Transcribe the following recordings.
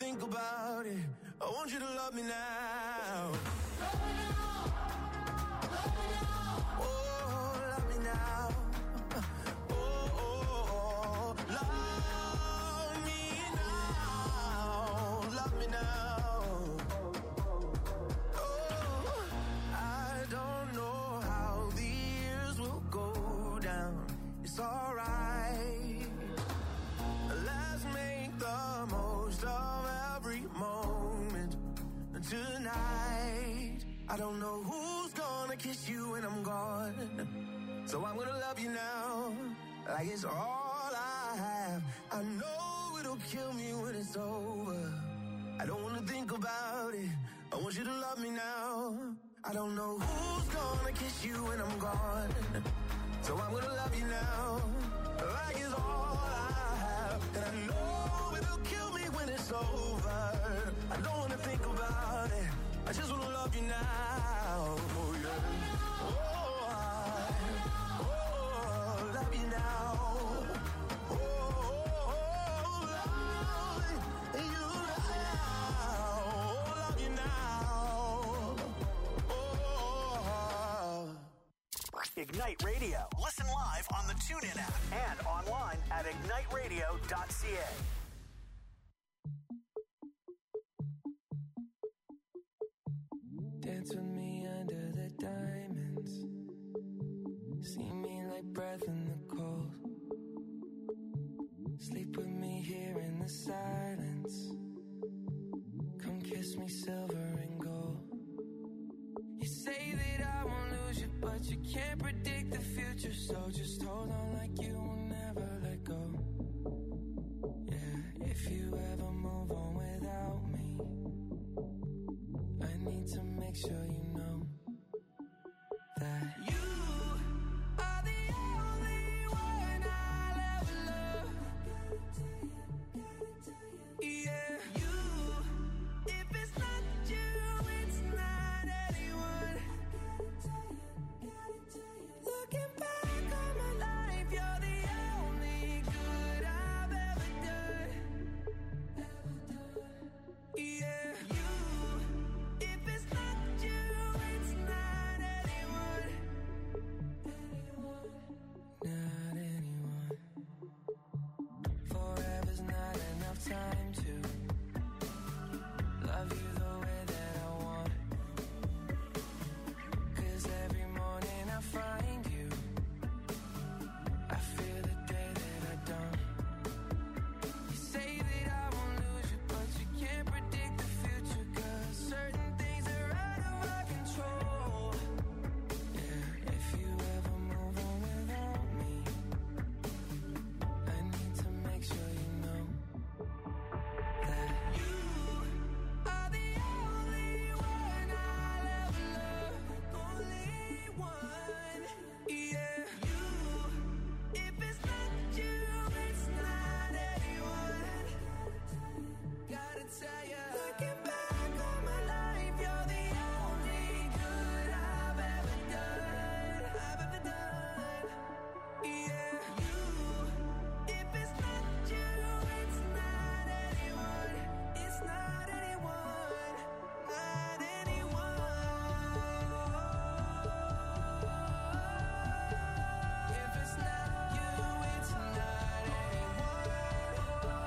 think about it. I want you to love me now. Love me now. Love me now. Oh, love me now. Oh, love me now. Love me now. Oh, I don't know how the years will go down. It's alright. Let's make the most of every moment tonight. I don't know who's gonna kiss you when I'm gone, so I'm gonna love you now, like it's all I have. I know it'll kill me when it's over. I don't wanna think about it. I want you to love me now. I don't know who's gonna kiss you when I'm gone, so I'm gonna love you now, like it's all I have. And I know it'll kill me when it's over. I don't wanna think about it. I just wanna love you now. Oh, yeah. Oh, love you now. Oh, love you now. Love you now. Oh. Ignite Radio. Listen live on the TuneIn app and online at igniteradio.ca. Dance with me under the diamonds. See me like breath in the cold. Sleep with me here in the silence. Come kiss me silver and gold. You say that I won't lose you, but you can't predict the future. So just hold on like you will never let go. Yeah, if you ever move on without me, I need to make sure you know that you are the only one I'll ever love. Yeah, you. If it's not you, it's not anyone. Looking back on my life, you're the only good I've ever done. Yeah, you. If it's not you, it's not anyone. Not anyone. Forever's not enough time to love you the way that I want. 'Cause every morning I find you, I fear the day that I don't. You say that I won't lose you, but you can't predict the future. 'Cause certain things are out of our control. Yeah, if you ever move on without me, I need to make sure you know that you are the only one I'll ever love. Only one. Yeah, you. If it's not you, it's not anyone. Gotta tell ya. Looking back on my life, you're the only good I've ever done. Yeah, you. If it's not you, it's not anyone. It's not anyone. Not anyone. If it's not you, it's not anyone.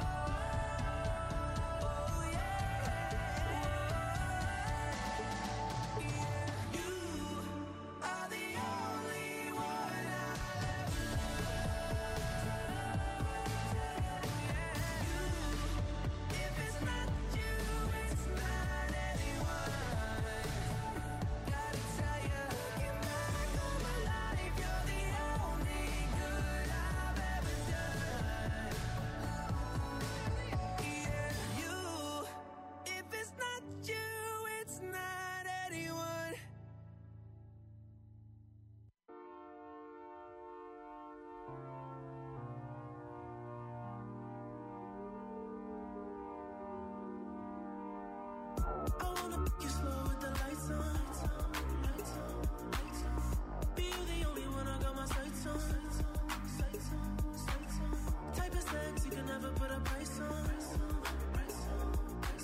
Oh yeah. You are the only one I'll ever love. If it's not you, it's not anyone. Gotta tell ya, looking back on my life, you're the only good I've ever done. Yeah, you. If it's not you, it's not anyone. I wanna make you slow with the lights on. Be you the only one I got my sights on. Type of sex you can never put a price on.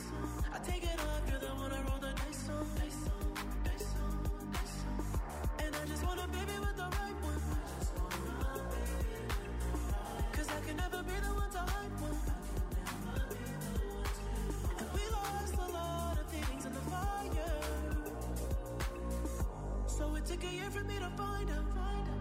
year for me to find out.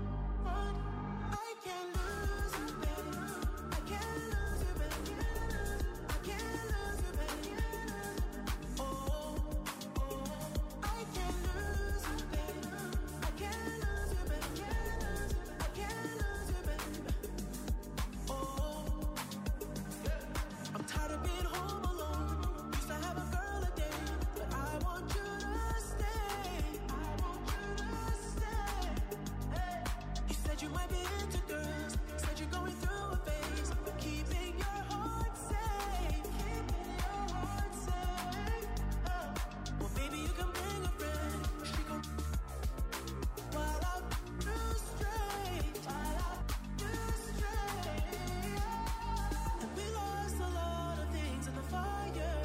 I can't lose you, baby. I can't lose you, baby. I can't lose you, baby. Oh, I can't lose you, baby. I can't lose you, baby. I can't lose you, baby. Oh, I'm tired of being home alone. Used to have a girl a day, but I want you to stay. I want you to stay. Hey. You said you might be into girls. Said you're going through a phase. Keeping your heart safe. Keeping your heart safe. Oh. Well, baby, you can bring a friend. She gon' while I'm through straight. While I'm through straight. And we lost a lot of things in the fire.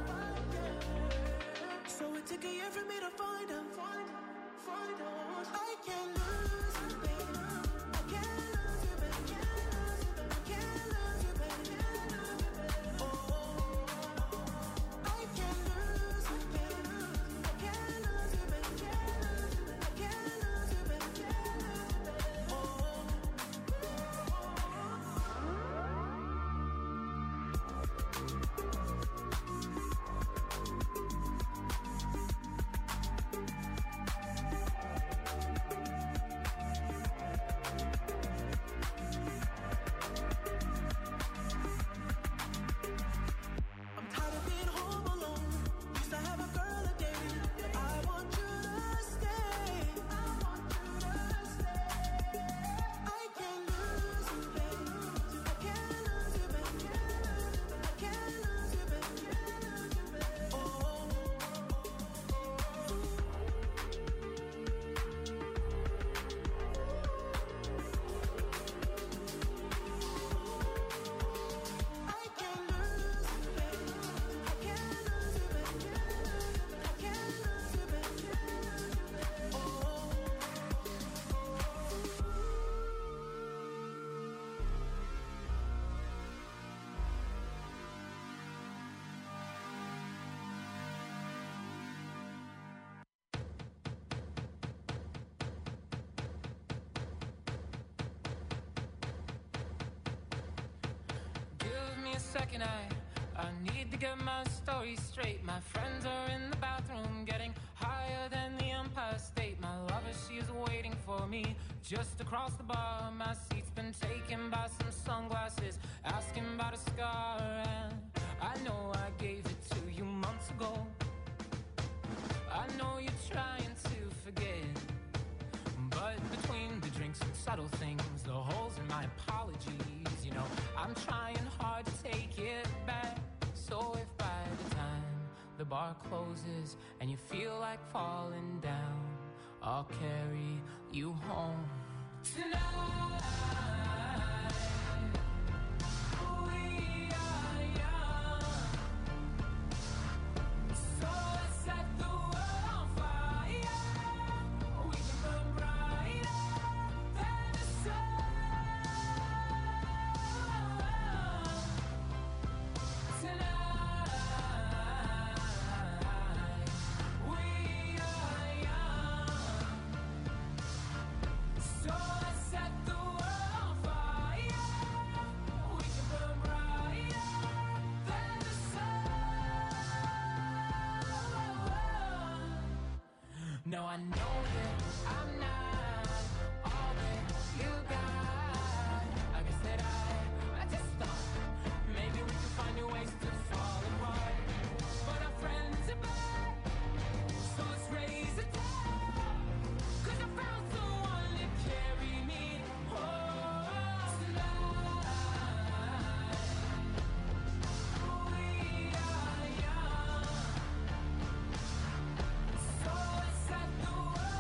So it took a year for me to find out. I can't lose you, baby. I can't lose you, baby. I can't lose you, baby. Oh, I can't lose you, baby. I can't lose you, baby. I can't lose you, baby. I'm tired of being home alone. Used to have a girl a day, but I want you to stay. I want you to stay. I can't lose you, baby. I can't lose you, baby. I can't lose you, baby. Oh. I can't lose you, baby. I can't lose you, baby. I can't lose you, baby. Oh. Give me a second, I need to get my story straight. My friends are in the bathroom getting higher than the Empire State. My lover, she is waiting for me just across the bar. My seat's been taken by some sunglasses, asking about a scar. And I know I gave it to you months ago. I know you're trying to forget, but between the drinks and subtle things, the holes in my apologies, you know, I'm trying hard to take it back. So if by the time the bar closes and you feel like falling down, I'll carry you home tonight. We are young, so let's set the world on fire. We can burn brighter than the sun. Tonight, we are young, so let's set the world on fire. We can burn brighter than the sun. No, I know that I'm not all that you got. I guess that I just thought maybe we could find new ways to fall apart. But our friends are back, so let's raise a toast. 'Cause I found someone to carry me home tonight. We are young, so let's set the world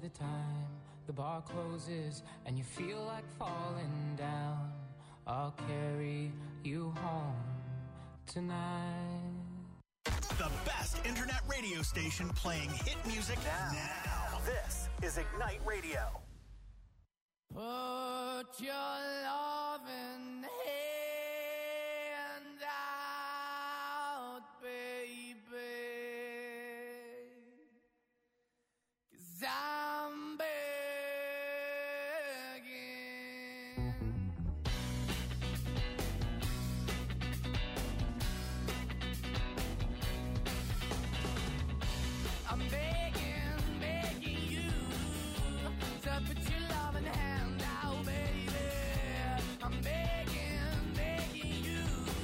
the time the bar closes and you feel like falling down, I'll carry you home tonight. The best internet radio station playing hit music now. This is Ignite Radio. Put your loving hand out, baby, 'cause I'm begging. I'm begging, begging you to put your loving hand out, baby. I'm begging, begging you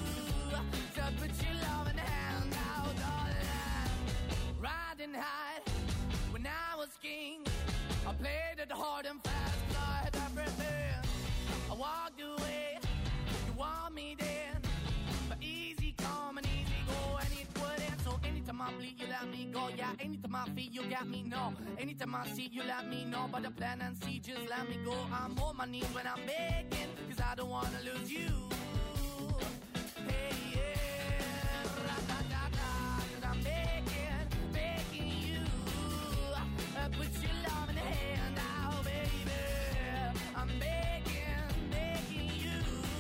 to put your loving hand out, darling. Riding high when I was king, I played it hard and fast, 'cause I had everything. I walked away, you want me then, but easy come and easy go, and it wouldn't. So anytime I bleed, you let me go. Yeah, anytime I feel, you got me, no. Anytime I see, you let me know. But the plan and see, just let me go. I'm on my knees when I'm begging, 'cause I don't wanna lose you. Hey, yeah, ra-da-da-da, 'cause I'm begging, begging you. Put your love in the hand out, baby. I'm begging, begging you.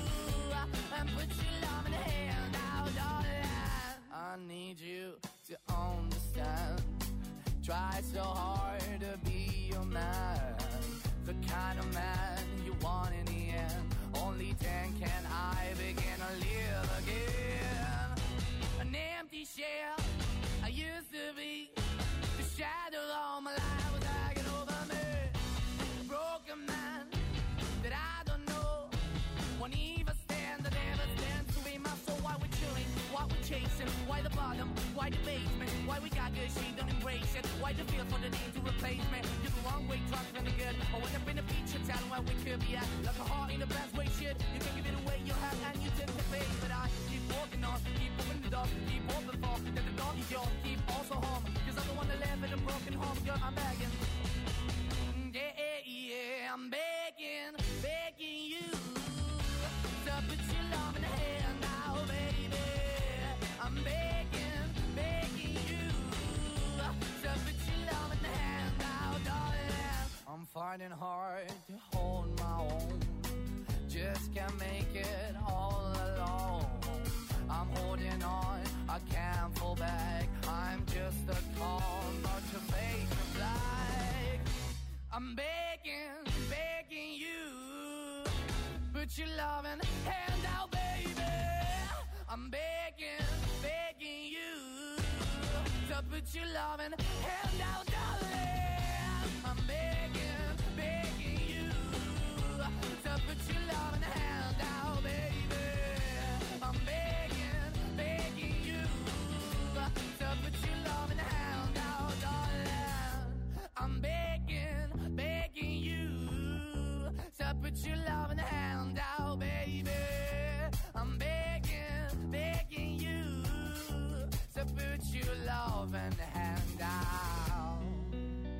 Put your love in the hand out, darling. I need you to understand. Try so hard to be your man, the kind of man you want in the end. Only then can I begin to live again. An empty shell I used to be, the shadow all my life was hanging over me. A broken man that I don't know won't even stand, that never stands to be my soul. Why we're chilling, why we're chasing, why the bottom, why the basement, why we got good, she don't embrace it, why the feel for the need to replace me. You're the wrong way, trying to be good. I went up in the feature town where we could be at, like a heart in the best way, shit. You can give it away, you have, and you take the face. But I keep walking on, keep moving the door, keep open for, that the door is yours, keep also home, 'cause I'm the one that live in a broken home, girl, I'm begging. Yeah, yeah, I'm begging, begging you to put your love in the hand now, baby. I'm begging, begging you to put your love in the hand now, darling. I'm fighting hard to hold my own, just can't make it all alone. I'm holding on, I can't fall back. I'm just a call, not your face of black. I'm begging, begging you, put your loving hand out, baby. I'm begging, begging you to put your loving hand out, darling. I'm begging, begging you to put your loving hand out, baby. I'm begging, begging you to put your loving hand out, darling. I'm begging, begging you to put your loving hand out, baby. I'm begging, begging you to put your loving hand out.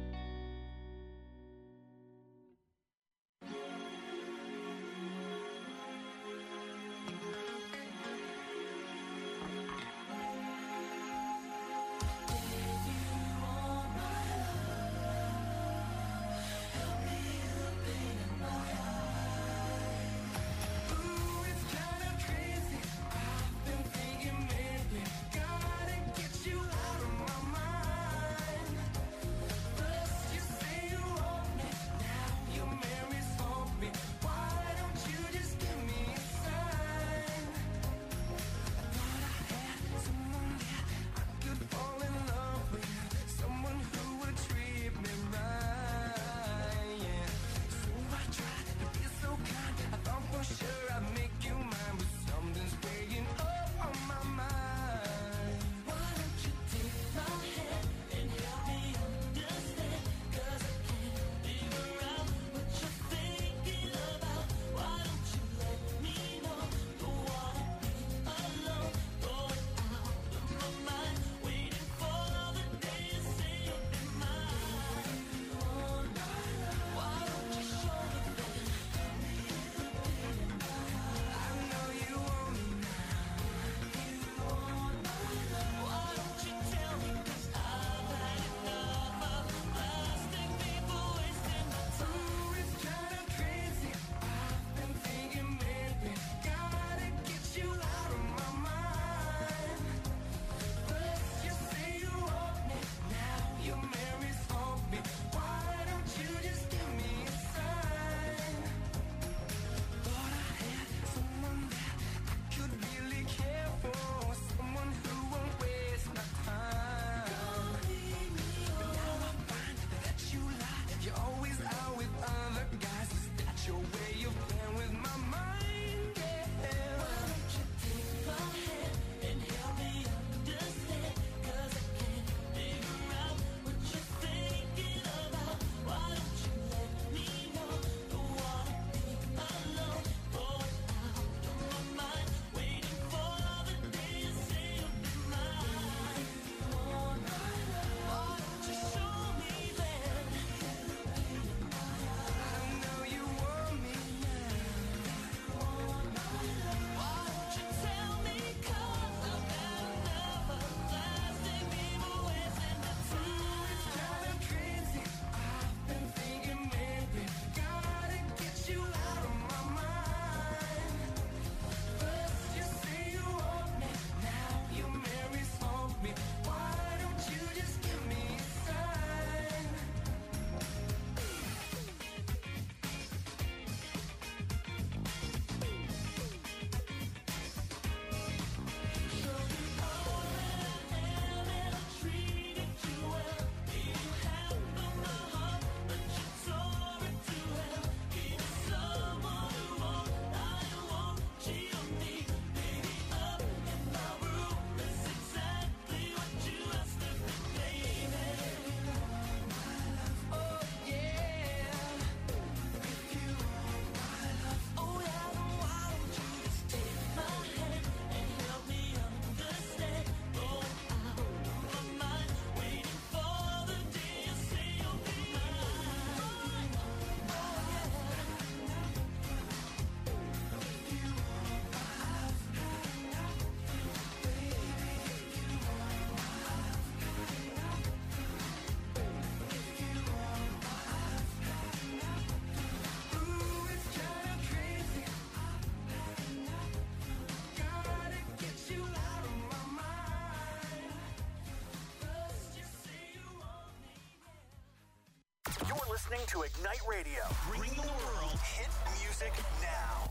listening to Ignite Radio, bringing the world hit music now.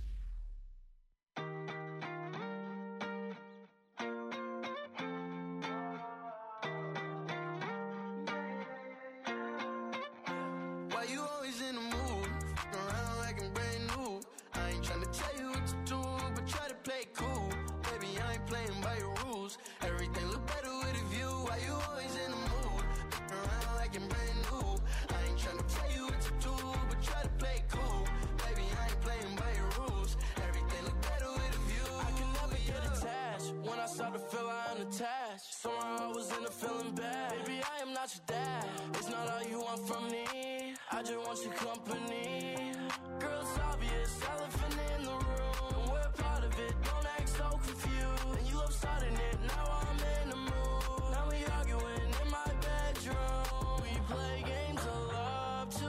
Why you always in the mood? Around like I'm brand new. I ain't tryna tell you what to do, but try to play it cool. Baby, I ain't playing by your rules. Everything look better with a view. Why you always in the mood? Around like I'm brand new. I ain't tryna tell you what to do, but try to play it cool. Baby, I ain't playing by your rules. Everything look better with a view. I can never get attached. When I start to feel I'm unattached, somehow I was in a feeling bad. Baby, I am not your dad. It's not all you want from me. I just want your company. Girl, it's obvious, elephant in the room, and we're part of it. Don't act so confused. And you love starting it, now I'm in the mood. Now we arguing in my bedroom. We play games of love to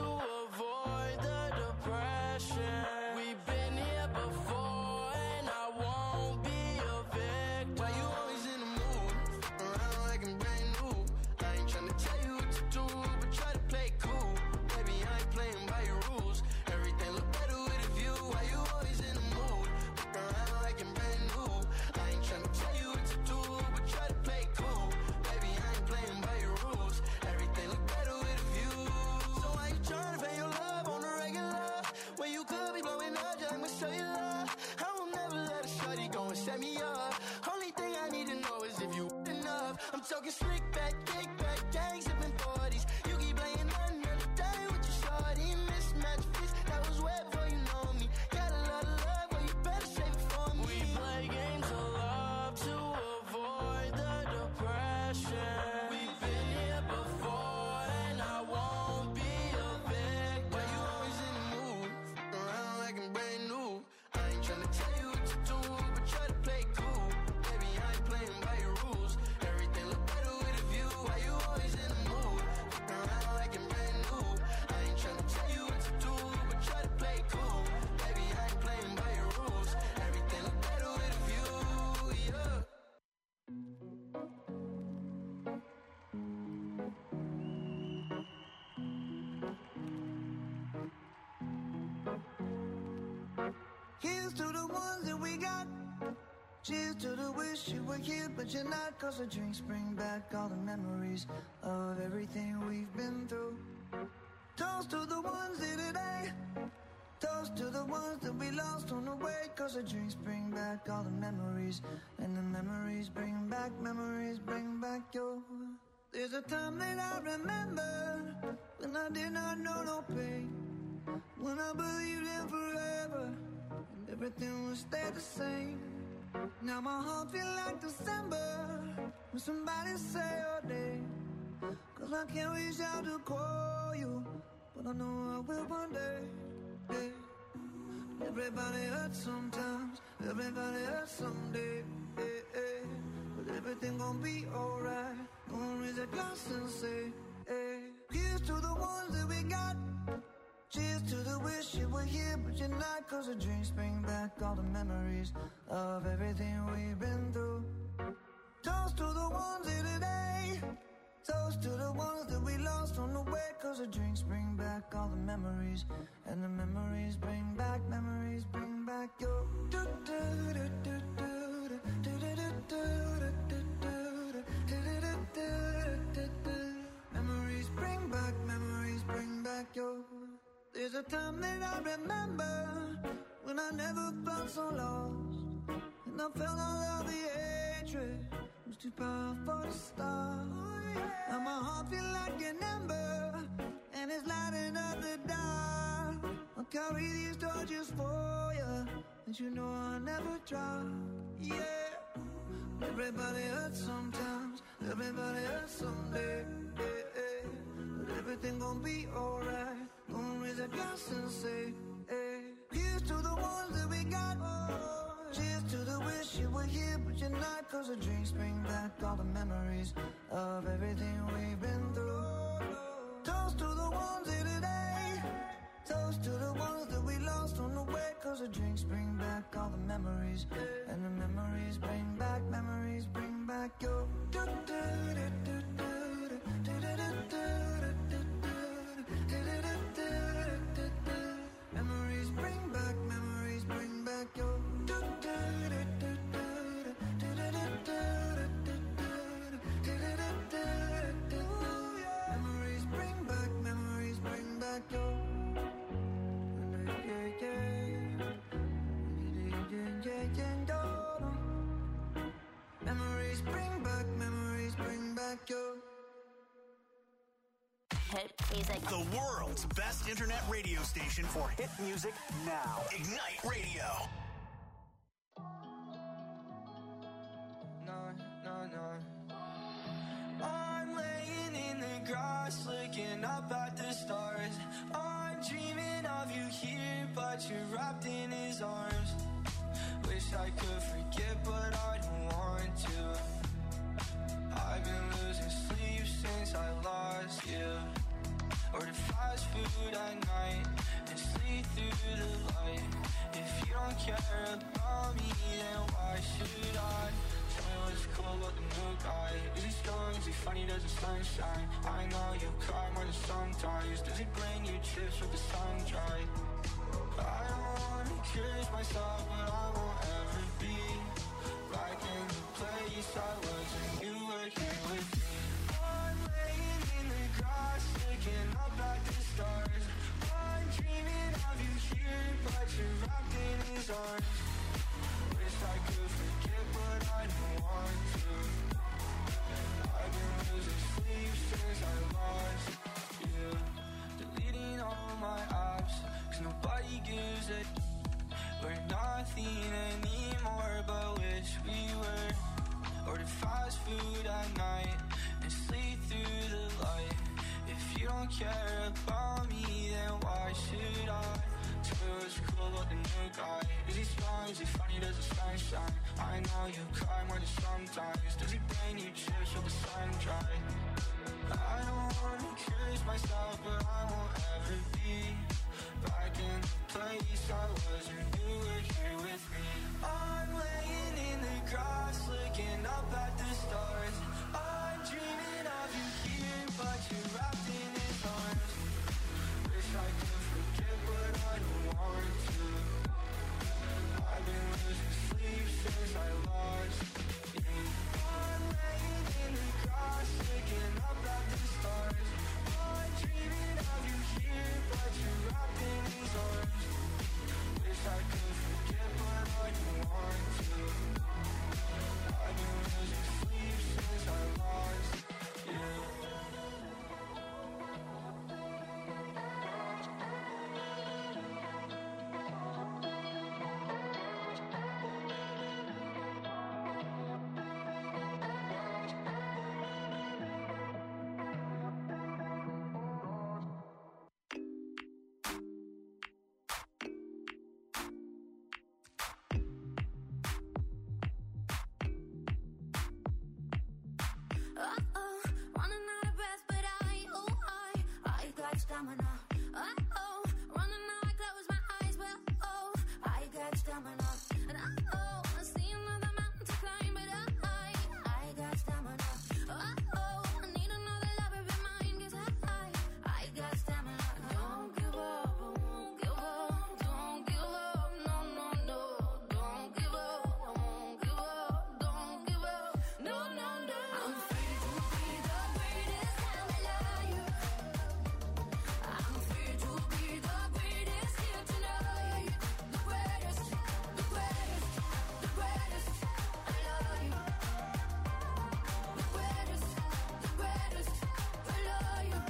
avoid the depression. We've been here before, and I won't be a victim. Why you always in the mood? Around like I'm brand new. I ain't tryna tell you what to do, but try to play it cool. Baby, I ain't playing by your rules. Everything look better with a view. Why you always in the mood? Around like I'm brand new. I ain't tryna tell you what to do, but try to play it cool. Baby, I ain't playing by your rules. Everything look better with a view. So why you tryna pay your love on the regular? When you could be blowing up just like cellular. I will never let a shawty go and set me up. Only thing I need to know is if you enough. I'm talking slick back, kick back, gang sipping 40s. You keep playing another day with your shawty. Mismatch fits, that was wet before you know me. Got a lot of love, but you better save it for me. We play games of love to avoid the depression. We've been here before, and I won't be a victim. Why you always in the mood? Around like I'm brand new. I ain't tryna tell you what to do, but try to play it cool. Baby, I ain't playing by your rules. Everything look better with a view. Why you always in the mood? Around like I'm brand new. I ain't tryna tell you what to do, but try to play it cool. Baby, I ain't playing by your rules. Everything look better with a view, yeah. Here's to the ones that we got. Cheers to the wish you were here, but you're not. Cause the drinks bring back all the memories of everything we've been through. Toast to the ones here today. Toast to the ones that we lost on the way. Cause the drinks bring back all the memories. And the memories bring back your. There's a time that I remember when I did not know no pain. When I believed in forever and everything would stay the same. Now my heart feel like December when somebody say your name. Cause I can't reach out to call you, but I know I will one day, yeah. Everybody hurts sometimes, everybody hurts someday, yeah, yeah. But everything gon' be alright. Gonna raise a glass and say, hey. Here's to the ones that we got. Cheers to the wish you were here, but you're not. Cause the drinks bring back all the memories of everything we've been through. Toast to the ones here today. Toast to the ones that we lost on the way. Cause the drinks bring back all the memories. And the memories bring back your. Memories bring back your. There's a time that I remember when I never felt so lost. And I felt all of the hatred was too powerful to stop. Now my heart feel like an ember, and it's lighting up the dark. I'll carry these torches for you, and you know I'll never drop. Yeah. Everybody hurts sometimes, everybody hurts someday, yeah, yeah. But everything gon' be alright. Gonna raise a glass and say, hey. Here's to the ones that we got. Cheers to the wish you were here, but you're not. Cause the drinks bring back all the memories of everything we've been through. Toast to the ones here today. Toast to the ones that we lost on the way. Cause the drinks bring back all the memories. And the memories bring back your. good music. The world's best internet radio station for hit music now. Ignite Radio. I'm laying in the grass looking up at the stars. I'm dreaming of you here, but you're wrapped in his arms. Wish I could forget, but I don't want to. I've been losing sleep since I lost you. Order fast food at night and sleep through the light. If you don't care about me, then why should I? Tell me what's cool about the new guy. Is he strong? Is he funny? Does the sunshine? I know you cry more than sometimes. Does he bring you chips with the sun dry? I don't wanna curse myself, but I won't ever be back in the place I was when you were here with me. I'm laying in the grass, looking up at the stars. I'm dreaming of you here, but you're wrapped in his arms. Wish I could forget, but I don't want to. I've been losing sleep since I lost you. Deleting all my apps, 'cause nobody gives a. We're nothing anymore, but wish we were. Order fast food at night and sleep through the light. If you don't care about me, then why should I? Tell me what's cool about the new guy. Is he strong? Is he funny? Does the sun shine? I know you cry more than sometimes. Does he bring you chips with the sun dry? I don't wanna curse myself, but I won't ever be back in the place I was when you were here with me. I'm laying in the grass, looking up at the stars. I'm dreaming of you here, but you're wrapped in his arms. Wish I could forget, but I don't want to. I've been losing sleep since I lost you. I'm laying in the grass, looking up at the stars. I'm dreaming of you here, but you're wrapped in his arms. Wish I could forget, but I don't want to. I've been losing sleep since I lost you. Running out of breath, but I got stamina. Running out, I close my eyes, but I got stamina. And I see another mountain to climb, but I got stamina. I need another lover in mine, 'cause I got stamina. Don't give up, I won't give up. Don't give up, no, no, no. Don't give up, I won't give up. Don't give up, no, no, no. I'm free to be the greatest, I'm alive. I'm free to be the greatest here tonight. The greatest, the greatest, the greatest, I love you. The greatest, the greatest, I love you.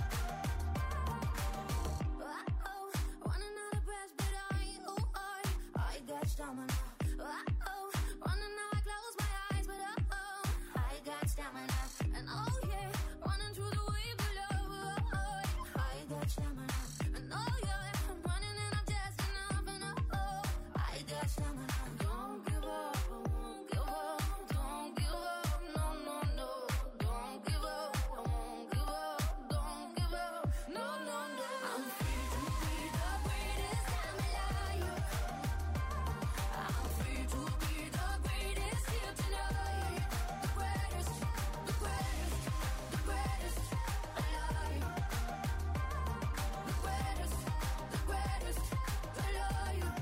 Running out of breath, but I got stamina. Running out, I close my eyes, but I got stamina. And yeah, running through the waves of love, I got stamina. And yeah, I'm running and I'm just enough, and I got stamina. Don't give up, I won't give up. Don't give up, no, no, no. Don't give up, I won't give up. Don't give up, no, no, no. I'm free to be the greatest, I'm alive. I'm free to be the greatest here tonight. The greatest, the greatest, the greatest, I love you. The greatest, the greatest, I love you.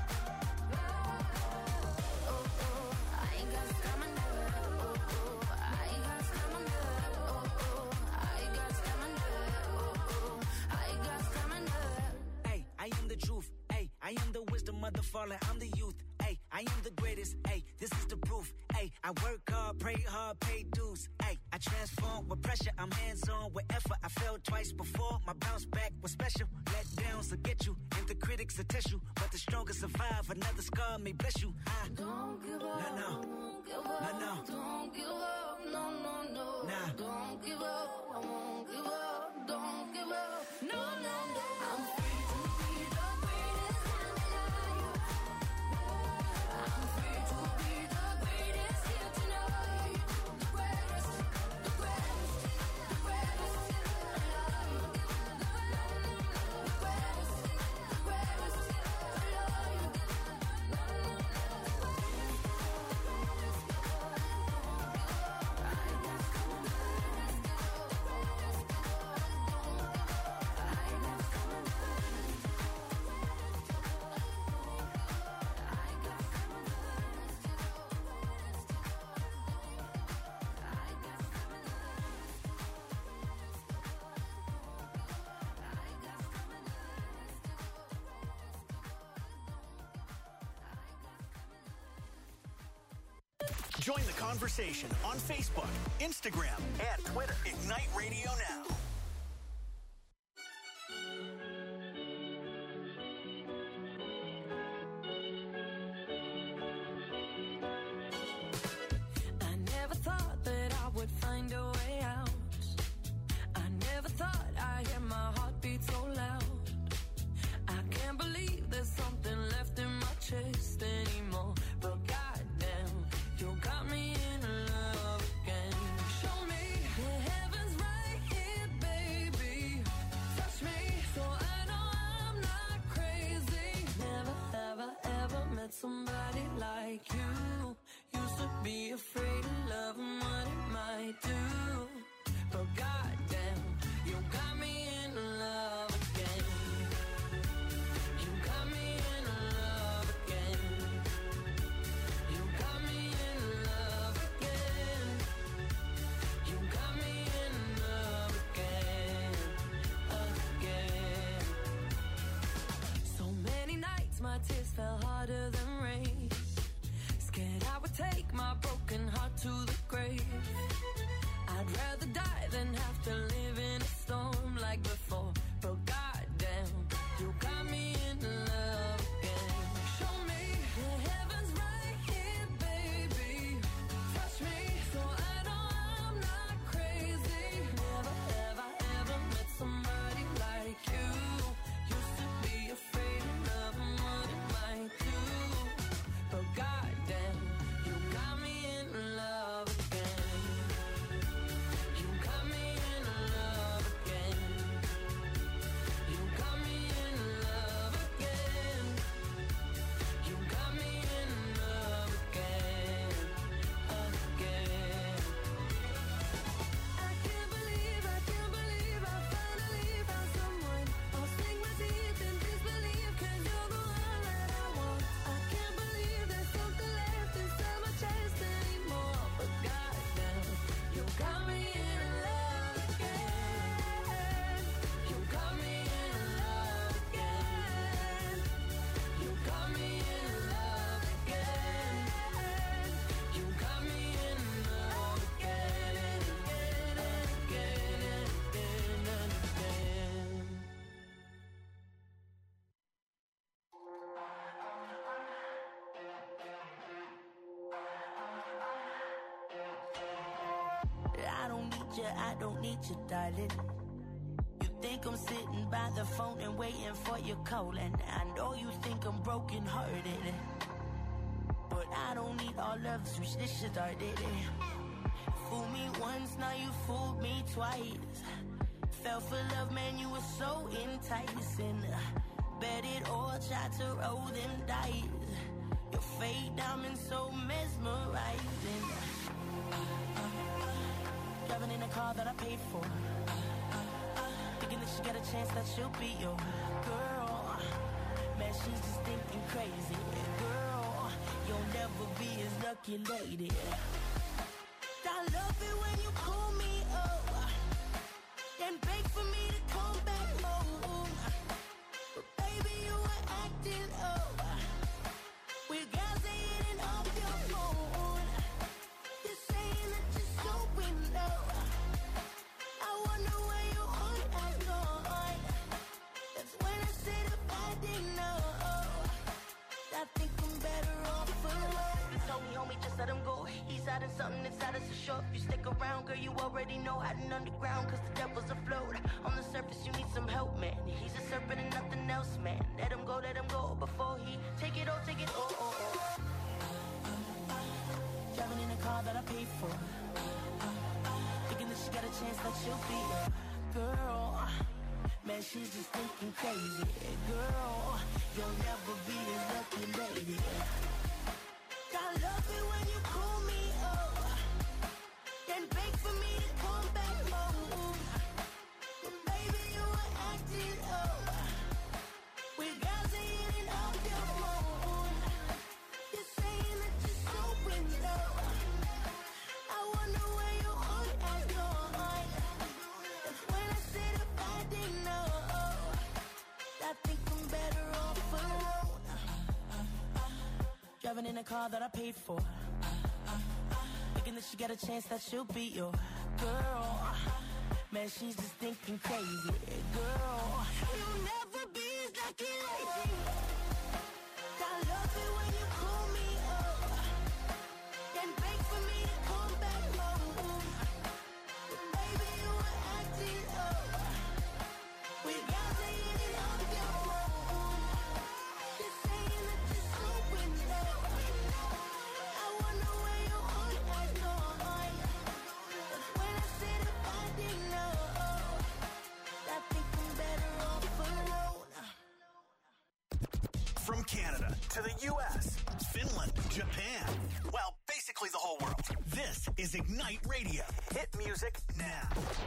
I got stamina. I got stamina. I got stamina. I got stamina. Ay, I am the truth. Ay, I am the wisdom of the fallen. I'm the youth. Ay, Hey, I am the greatest. Hey, this is the proof. Hey, I work hard, pray hard, pay dues. Hey, I transform with pressure. I'm hands-on with effort. I failed twice before. My bounce back was special. Let downs will get you, and the critics will test you. But the strongest survive. Another scar may bless you. Don't give up. No, no. Won't give up. No, no. Don't give up. No, no, no. Nah. Don't give up. I won't give up. Don't give up. No, no, no. I'm free to be the greatest and alive. I'm free to be the greatest here tonight. The greatest, the greatest, the greatest alive. The greatest, the greatest alive. Join the conversation on Facebook, Instagram, and Twitter. Ignite Radio Now. I never thought that I would find a way out. I never thought I'd hear my heartbeat so loud. I can't believe there's something left in my chest anymore. But goddamn, you got me in love again. Show me the heavens right here, baby. Touch me so I know I'm not crazy. Never, ever, ever met somebody like you. Used to be afraid of love and what it might do. But goddamn, you got me in love again. You got me in love again. You got me in love again. You got me in love again, again. So many nights my tears fell harder than rain. Scared I would take my broken heart to the grave. I'd rather die than have to live in a storm like before. But goddamn, you got me in love again. Show me the heavens right here, baby. Touch me so I know I'm not crazy. Never, ever, ever met somebody like you. Used to be afraid of love and what it might do. But goddamn, you got me in love again. You got me in love again. You got me in love again. You got me in love again, again. I can't believe I finally found someone. I'll sink my teeth in disbelief 'cause you're the one that I want. I can't believe there's something left inside my chest anymore. But goddamn, you got me in love again. You got me in love again. You got me in love again. You got me in love again and again and again and again and again. I don't need you, darling. You think I'm sitting by the phone and waiting for your call, and I know you think I'm broken hearted, but I don't need all love to switch this shit started. Fool me once, now you fooled me twice. Fell for love, man, you were so enticing. Bet it all, tried to roll them dice. Your fake diamond so mesmerizing. Driving in a car that I paid for. Thinking that she got a chance that she'll be your girl. Man, she's just thinking crazy. Girl, you'll never be his lucky lady. I love it when you pull me up, then beg for me to come back home. But baby, you were acting up with guys fighting now. I think I'm better off alone. He told me, homie, just let him go. He's hiding something inside us to show. If you stick around, girl, you already know. Hiding underground, cause the devil's afloat. On the surface, you need some help, man. He's a serpent and nothing else, man. Let him go before he take it all, Driving in a car that I paid for. Thinking that she got a chance that she'll be a girl. Man, she's just thinking crazy. Girl, you'll never be as lucky, lady. I love it when you call me up, then beg for me to come back home. But baby, you were acting up. We got to hit it off your phone. You're saying that you're so in love. I wonder where your heart has gone. When I said if I didn't know, I think I'm better off alone. Driving in a car that I paid for. Thinking that she got a chance that she'll be your girl. Man, she's just thinking crazy. Girl, you'll never be as lucky lady. I love it when you call me up, then beg for me to come back home. But baby, you were acting up. We got to hit it off your phone. You're saying that you're so in love. I wonder where your heart has gone. When I said if I didn't know, I think I'm better off alone. From Canada to the U.S., Finland, Japan, well, basically the whole world. This is Ignite Radio. Hit music now.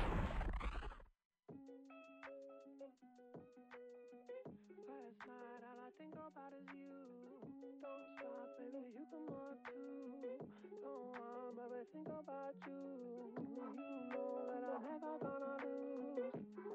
Last night, all I think about is you. Don't stop, baby, you can walk too. Don't want, baby, think about you. You know that I'm never gonna lose.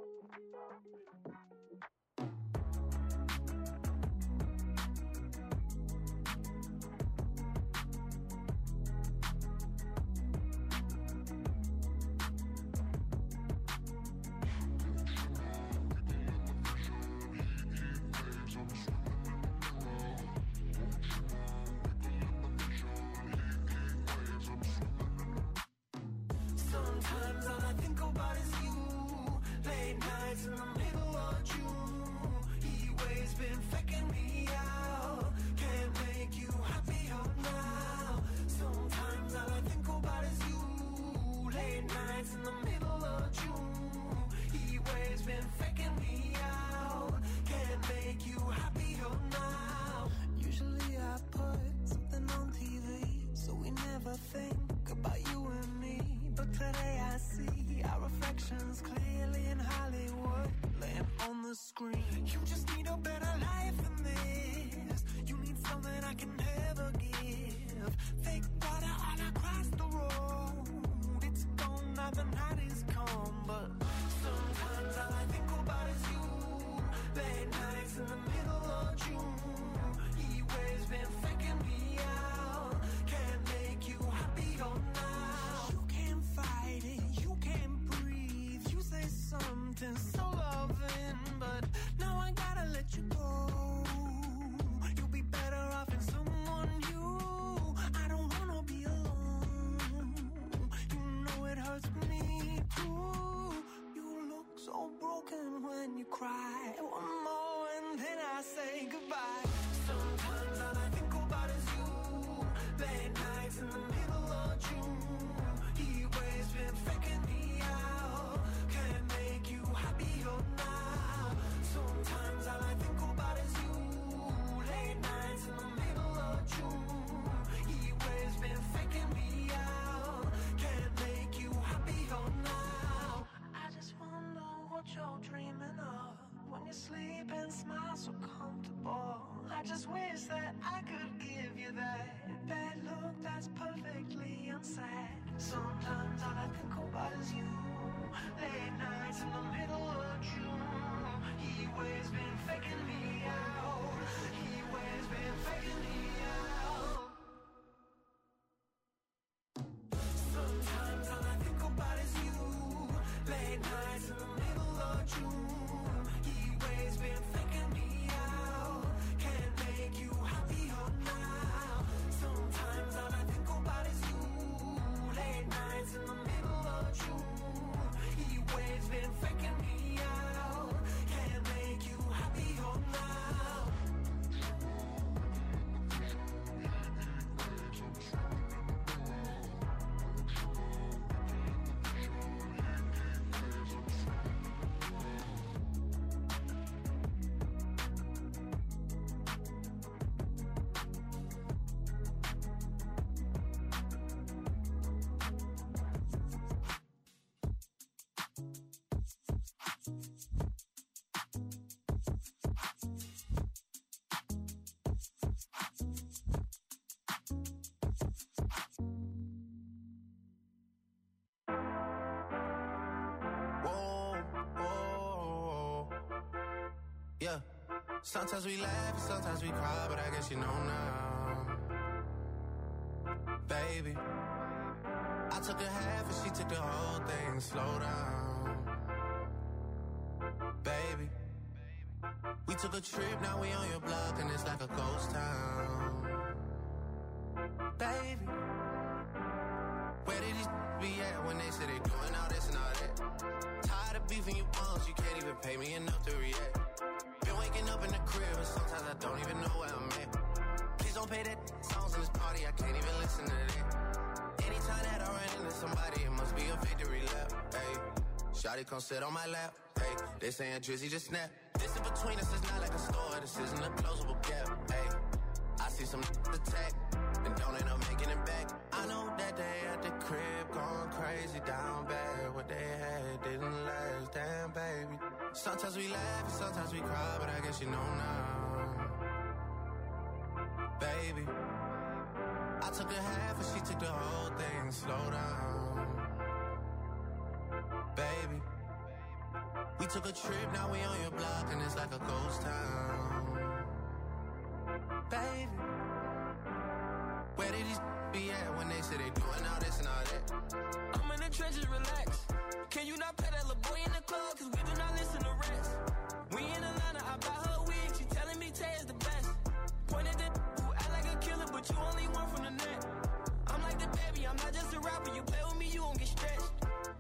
Sometimes all I think about is you. Late nights in the middle of June. He waves been faking me out. Can't make you happier now. Sometimes all I think about is you. Late nights in the middle of June. He waves been faking me out. Can't make you happier now. Usually I put something on TV, so we never think about you and me. But today I see our reflections clearly in Hollywood, laying on the screen. You just need a better life than this. You need something I can never give. Fake water all across the road. It's gone now, the night is come. But sometimes all I think about is you. Late nights in the middle of June. He waves been faking me out. Can't make you happier now. You can't fight it, you can't breathe. You say something so loving, but now I gotta let you go. You'll be better off in someone new. I don't wanna be alone. You know it hurts me too. You look so broken when you cry. One more and then I say goodbye. Sometimes all I think about is you. Late nights in the middle of June. He waves been faking me out. Can't make you happier now. Sometimes all I think about is you. Late nights in the middle of June. He waves been faking me out. Can't make you happier now. I just wonder what you're dreaming of when you sleep and smile so comfortable. I just wish that I could give you that bad look that's perfectly unsaid. Sometimes all I think about is you. Late nights in the middle of June. He waves been faking me out. He waves been faking me out. Sometimes all I think about is you. Late nights in the middle of June. He waves been faking me out. Sometimes we laugh and sometimes we cry, but I guess you know now. Baby, I took a half and she took the whole thing. Slow down. Baby, we took a trip, now we on your block and it's like a ghost town. Baby, where did these be at when they say they doing all this and all that? Tired of beefing you bums, you can't even pay me enough to react. Been waking up in the crib and sometimes I don't even know where I'm at. Please don't pay that songs in this party, I can't even listen to that. Anytime that I run into somebody, it must be a victory lap. Hey, shawty come sit on my lap. Hey, they saying Drizzy just snap. This in between us is not like a store, this isn't a closable gap. Hey, I see some attack and don't end up making it back. I know that they at the crib going crazy down bad. What they had didn't last, damn baby. Sometimes we laugh and sometimes we cry, but I guess you know now. Baby, I took a half and she took the whole thing. Slow down. Baby, we took a trip, now we on your block and it's like a ghost town. Baby, where did these be at when they say they doing all this and all that? I'm in the trenches, relax. Can you not pay that little boy in the club? Cause we do not listen to rest. We in Atlanta, I buy her wig. She telling me Tay is the best. Pointed at who act like a killer, but you only one from the net. I'm like the baby, I'm not just a rapper. You play with me, you won't get stretched.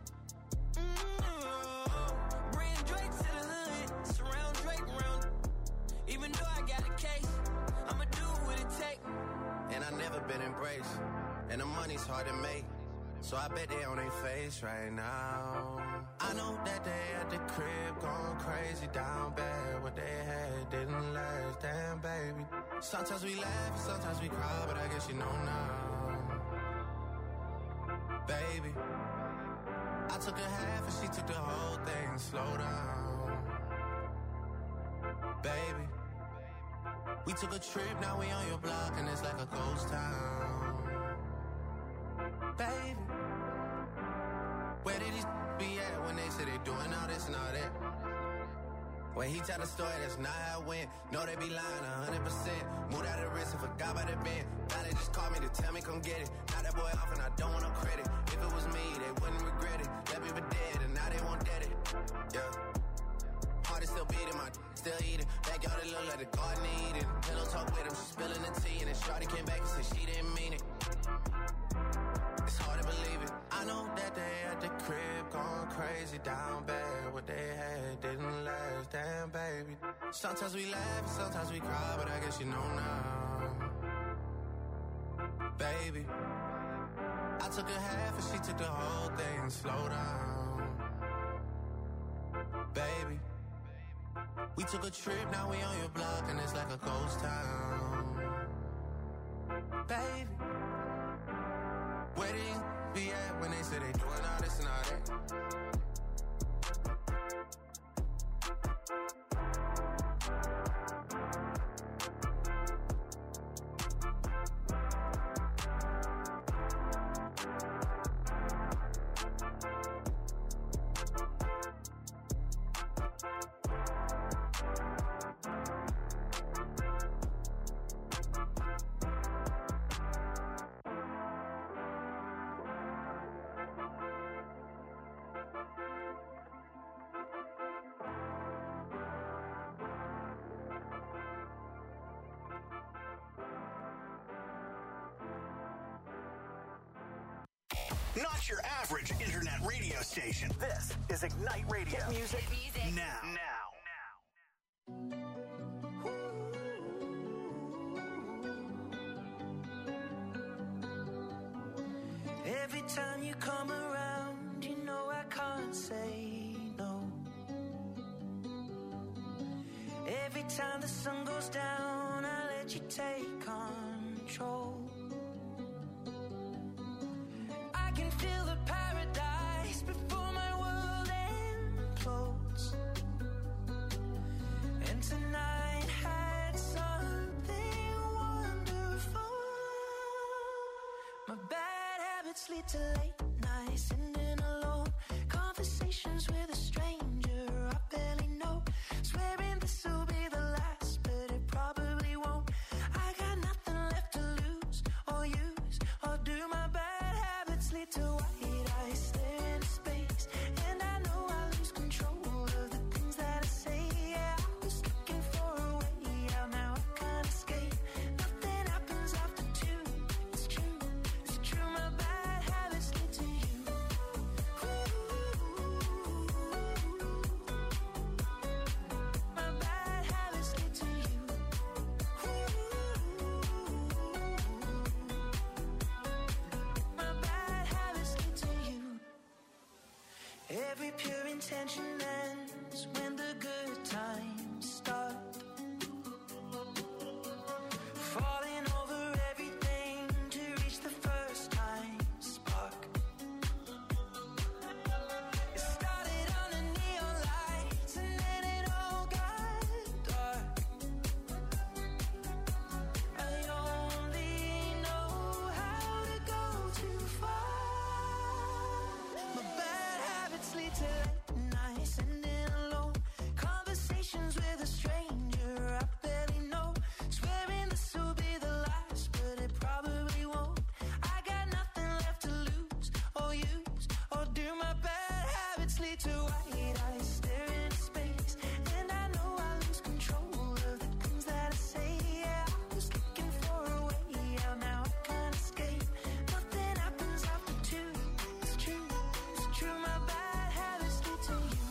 Bring Drake to the hood, surround Drake around. Even though I got a case, I'ma do what it take. And I never been embraced, and the money's hard to make. So I bet they on their face right now. I know that they at the crib going crazy down bad. What they had didn't last, damn baby. Sometimes we laugh and sometimes we cry, but I guess you know now. Baby, I took a half and she took the whole thing. Slow down. Baby, we took a trip, now we on your block and it's like a ghost town. Baby, where did these be at when they say they doing all this and all that? When he tell the story, that's not how it went. No, they be lying 100%. Moved out of the wrist and forgot about the bend. Now they just called me to tell me come get it. Now that boy off and I don't want no credit. If it was me, they wouldn't regret it. That people dead and now they won't dead it. Yeah. Heart is still beating, my still eating. Backyard, it look like the garden eating. Pillow talk with him, she spilling the tea. And then Shawty came back and said she didn't mean it. It's hard to believe it. I know that they at the crib going crazy down bad. What they had didn't last, damn baby. Sometimes we laugh and sometimes we cry, but I guess you know now. Baby, I took a half and she took the whole thing. Slow down. Baby, we took a trip, now we on your block and it's like a ghost town. Baby, where did you be at when they say they doing all this and all that? Not your average internet radio station. This is Ignite Radio. Hit music. Now. Every time you come around, you know I can't say no. Every time the sun goes down, I let you take control. I can feel the paradise before my world implodes. And tonight had something wonderful. My bad habits lead to late nights, sitting alone. Conversations with a stranger I barely know. Swearing this will be the last tension ends when the good times start. Falling over everything to reach the first time spark. It started on the neon lights and then it all got dark. I only know how to go too far. My bad habits lead to late nights and then alone conversations with a stranger I barely know. Swearing this will be the last, but it probably won't. I got nothing left to lose or use or do. My bad habits lead to white eyes staring into space, and I know I lose control of the things that I say. Yeah, I was looking for a way out, now I can't escape. Nothing happens after two. It's true, it's true. My bad habits lead to you.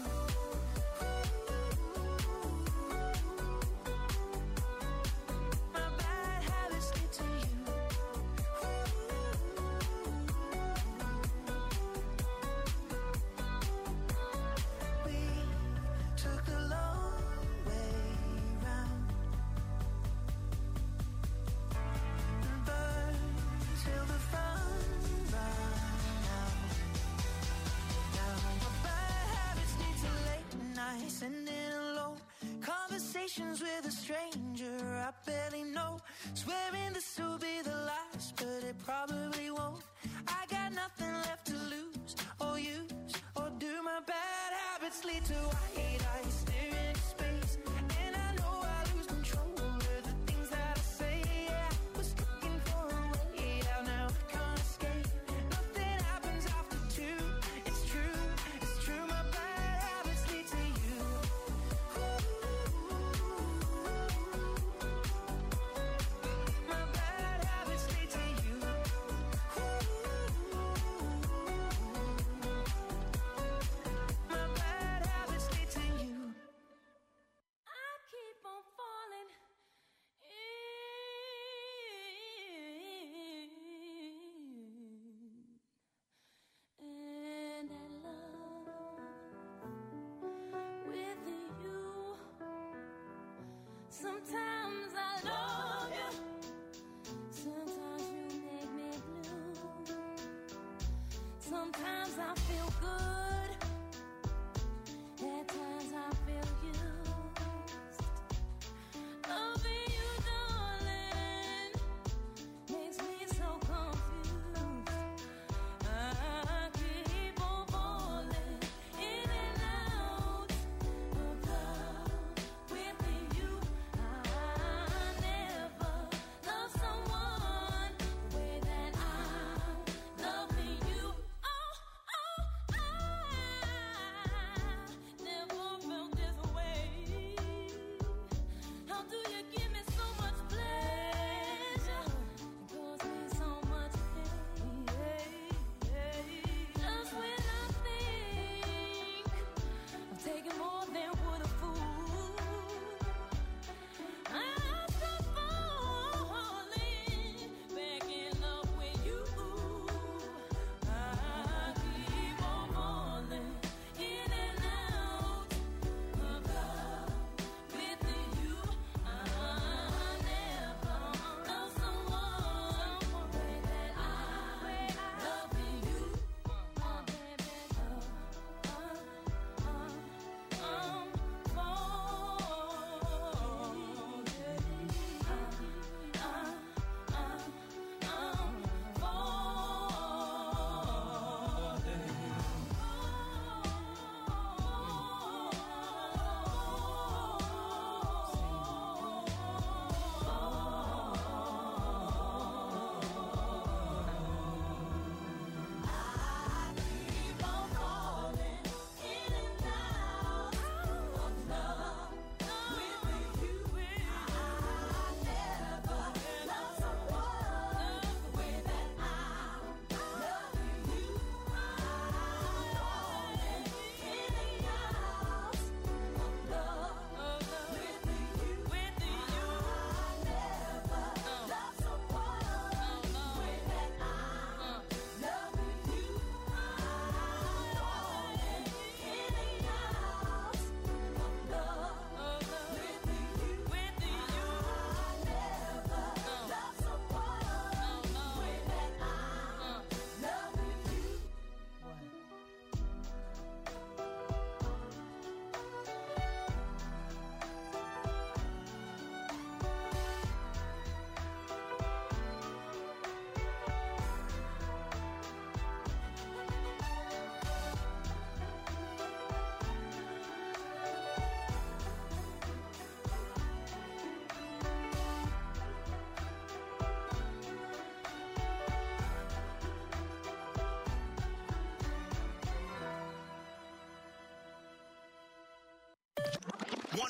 My bad habits lead to you. We took the long way round and burned till the fun ran out. Now my bad habits lead to late nights ending alone conversations with a stranger I barely know. Swearing this will be the last, but it probably won't. I got nothing left to lose or use or do. My bad habits lead to white eyes staring into space, and I know I lose control of the things that I say. Yeah, I was looking for a way out, now I can't escape. Nothing happens after two. It's true, it's true. My bad habits lead to you. My bad habits lead to you. My bad habits lead to you. I keep on falling in and I love with you. Sometimes I love you, sometimes you make me blue. Sometimes I feel good, at times I feel used. Loving you, darling, makes me so confused. I keep on falling in and out of love with you. I never loved someone the way that I'm loving you. Oh, oh.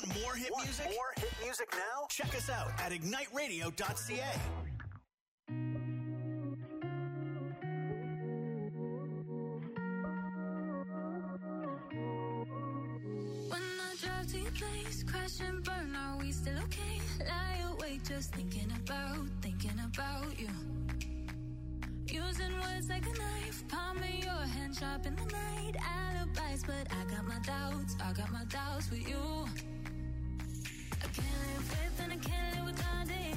more hit music? More hit music now? Check us out at igniteradio.ca. When I drive to your place, crash and burn, are we still okay? Lie awake just thinking about you. Using words like a knife, palm in your hand, sharp in the night. Alibis, but I got my doubts with you. I can't live with and I can't live without it.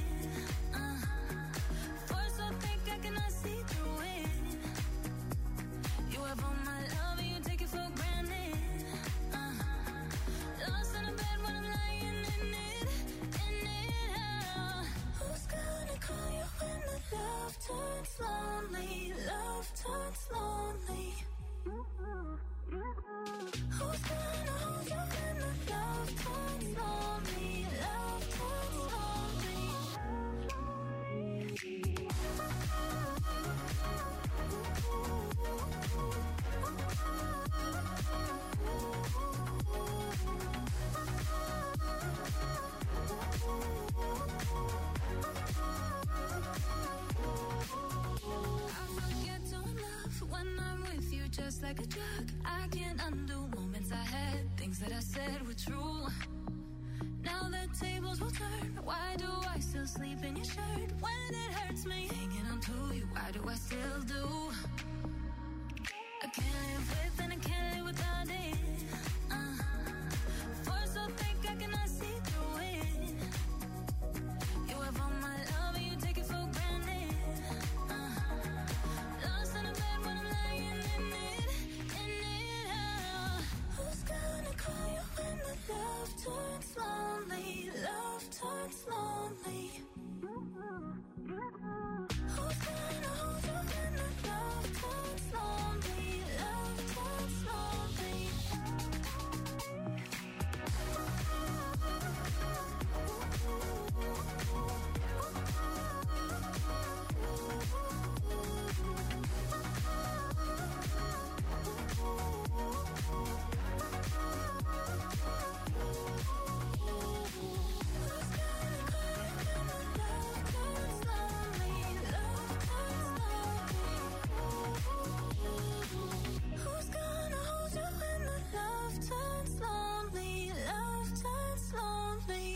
Force so thick I cannot see through it. You have all my love and you take it for granted. Lost in a bed when I'm lying in it. Who's gonna call you when the love turns lonely? Love turns lonely. Who's gonna hold you when the love turns lonely? Love turns lonely. I forget to love when I'm with you, just like a drug. I can't undo moments I had, things that I said were true. Now the tables will turn. Why do I still sleep in your shirt when it hurts me? Hanging on to you, why do I still do? I can't live with and I can't live without it. Force so thick I cannot see through it. You have all my love and you take it for granted. Lost in a bed when I'm lying in it. Who's gonna call you when the love turns lonely? Love turns lonely. Who's gonna hold you when the love turns lonely? Love turns lonely. Who's gonna hold you when the love turns lonely? Love turns lonely.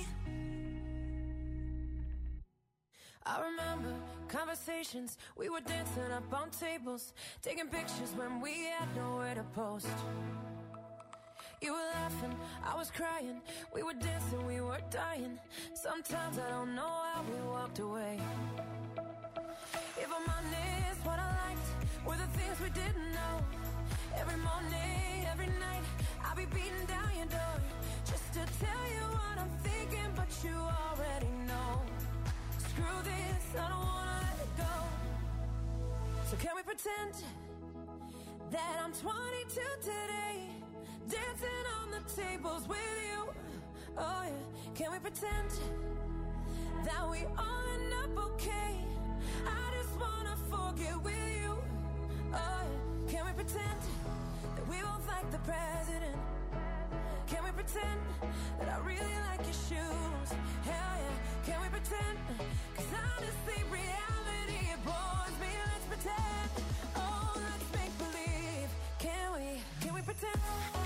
I remember conversations, we were dancing up on tables, taking pictures when we had nowhere to post. You were laughing, I was crying, we were dancing, we were dying. Sometimes I don't know how we walked away. If I'm honest, what I liked were the things we didn't know. Every morning, every night, I'll be beating down your door just to tell you what I'm thinking, but you already know. Screw this, I don't wanna let it go. So can we pretend that I'm 22 today, dancing on the tables with you? Oh yeah, can we pretend that we all end up okay? I just wanna forget with you. Oh yeah, can we pretend that we both like the president? Can we pretend that I really like your shoes? Hell yeah, can we pretend? 'Cause honestly, reality, it bores me. Let's pretend. Oh, let's make believe. Can we pretend?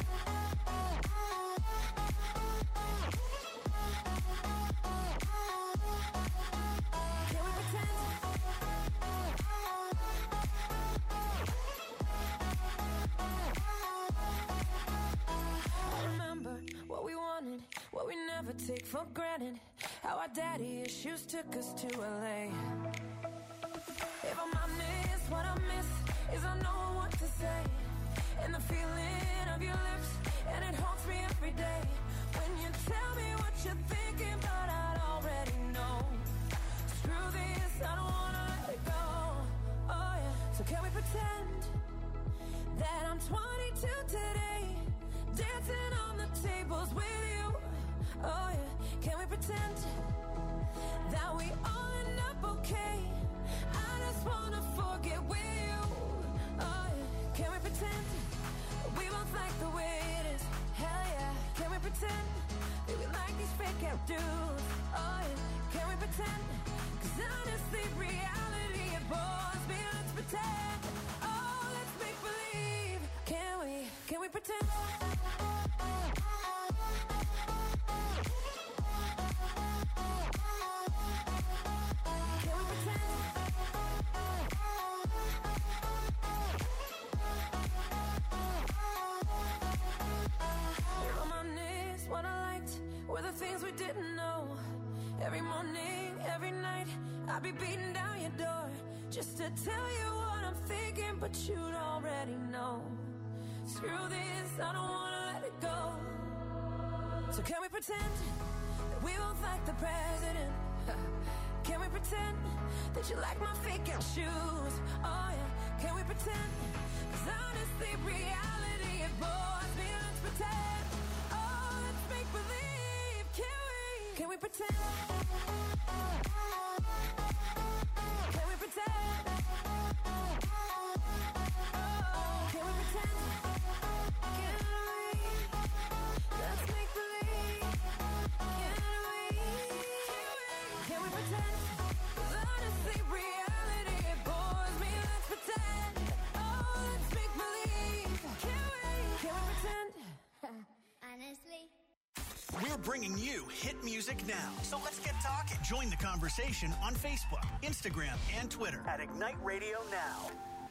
Can we pretend? I remember what we wanted, what we never take for granted. How our daddy issues took us to LA. If I'm honest, what I miss is I know what to say. And the feeling of your lips, and it haunts me every day. When you tell me what you're thinking, but I'd already know. Screw this, I don't wanna let it go. Oh yeah, so can we pretend that I'm 22 today, dancing on the tables with you? Oh yeah, can we pretend that we all end up okay? I just wanna forget with you. Oh yeah, can we pretend that we both like the way it is? Hell yeah, can we pretend that we like dues. Oh yeah, can we pretend? 'Cause honestly, reality it bores me. Let's pretend. Oh, let's make believe. Can we pretend? What I liked were the things we didn't know. Every morning, every night, I'd be beating down your door just to tell you what I'm thinking, but you'd already know. Screw this, I don't wanna let it go. So can we pretend that we both like the president? Can we pretend that you like my fake out shoes? Oh yeah, can we pretend? 'Cause honestly, reality it bores me. Let's pretend. Make believe, can we pretend? Can we pretend? Can we pretend? Let's make believe. Can we pretend? 'Cause honestly, reality it bores me. Let's pretend. Oh, let's make believe. Can we pretend? Honestly. We're bringing you hit music now. So let's get talking. Join the conversation on Facebook, Instagram, and Twitter at Ignite Radio Now.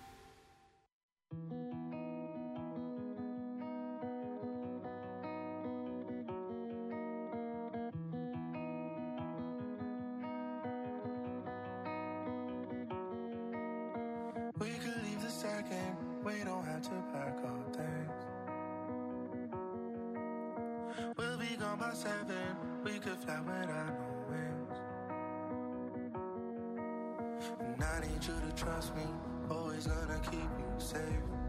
We could leave the second. We don't have to pack our things. We'll be gone by 7. We could fly without no wings. And I need you to trust me. Always gonna keep you safe.